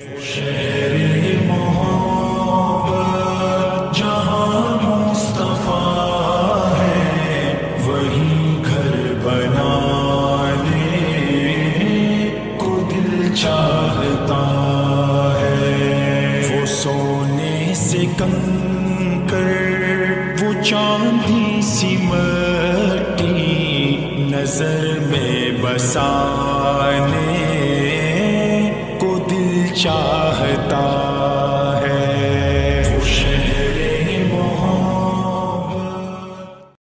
शहरे मोहब्बत जहाँ मुस्तफा है, वहीं घर बनाने को दिल चाहता है। वो सोने से कंकर, वो चांदी सी मट्टी नजर में बसाने को दिल चाहता